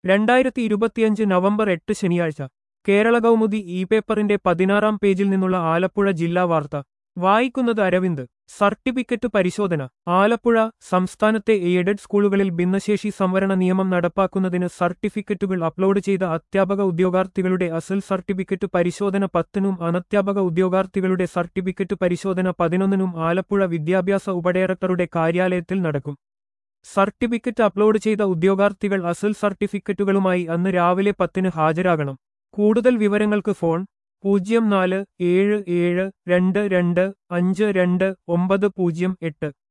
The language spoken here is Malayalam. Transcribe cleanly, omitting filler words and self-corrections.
2025 നവംബർ 8 ശനിയാഴ്ച കേരള കൗമുദി ഇ പേപ്പറിന്റെ 16-ാം പേജിൽ നിന്നുള്ള ആലപ്പുഴ ജില്ലാ വാർത്ത വായിക്കുന്നത് അരവിന്ദ്. സർട്ടിഫിക്കറ്റ് പരിശോധന. ആലപ്പുഴ. സംസ്ഥാനത്തെ എയ്ഡഡ് സ്കൂളുകളിൽ ഭിന്നശേഷി സംവരണ നിയമം നടപ്പാക്കുന്നതിന് സർട്ടിഫിക്കറ്റുകൾ അപ്ലോഡ് ചെയ്ത അധ്യാപക ഉദ്യോഗാർത്ഥികളുടെ അസൽ സർട്ടിഫിക്കറ്റ് പരിശോധന 10-നും അനധ്യാപക ഉദ്യോഗാർത്ഥികളുടെ സർട്ടിഫിക്കറ്റ് പരിശോധന 11-നും ആലപ്പുഴ വിദ്യാഭ്യാസ ഉപഡയറക്ടറുടെ കാര്യാലയത്തിൽ നടക്കും. സർട്ടിഫിക്കറ്റ് അപ്ലോഡ് ചെയ്ത ഉദ്യോഗാർത്ഥികൾ അസൽ സർട്ടിഫിക്കറ്റുകളുമായി അന്ന് രാവിലെ 10-ന് ഹാജരാകണം. കൂടുതൽ വിവരങ്ങൾക്ക് ഫോൺ 047722525008.